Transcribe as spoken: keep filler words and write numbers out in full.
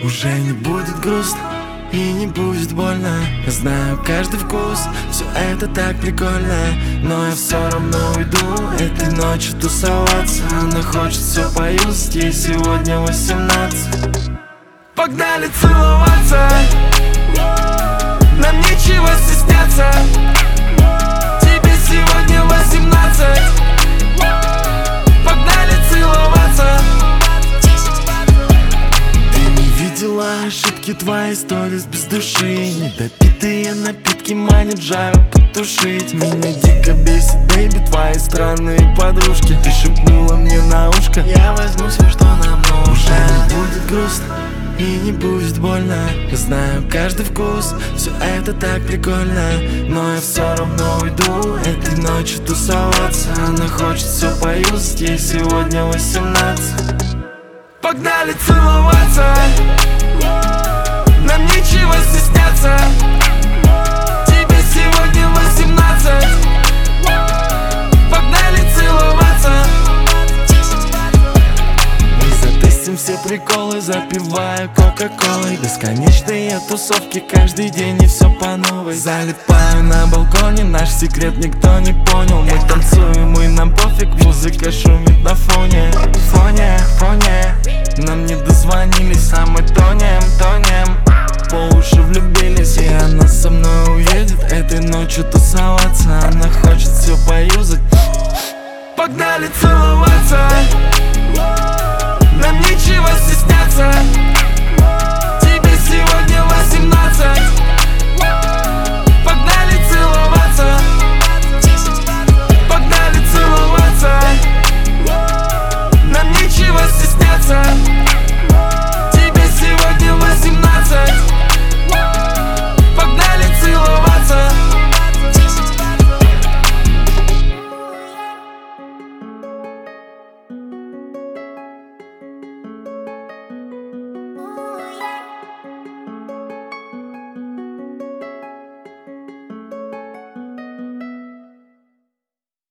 Уже не будет грустно и не будет больно. Я знаю каждый вкус, все это так прикольно. Но я все равно уйду этой ночью тусоваться. Она хочет все поюзать, ей сегодня восемнадцать. Погнали целоваться, нам нечего стесняться. Тебе сегодня восемнадцать. Погнали целоваться. Ты не видела ошибки твоей сторис без души. Недопитые напитки манят жару потушить. Меня дико бесит, бэйби, твои странные подружки. Ты шепнула мне на ушко: я возьму все, что нам нужно. Уже не будет грустно и не будет больно. Я знаю каждый вкус, все это так прикольно. Но я все равно уйду этой ночью тусоваться. Она хочет все поюзать, ей сегодня восемнадцать. Погнали целоваться, нам нечего стесняться. Тебе сегодня восемнадцать. Погнали целоваться. Затестим все приколы, запивая кока-колой. Бесконечные тусовки каждый день и все по новой. Залипаю на балконе, наш секрет никто не понял. Мы танцуем и нам пофиг, музыка шумит на фоне. Фоне.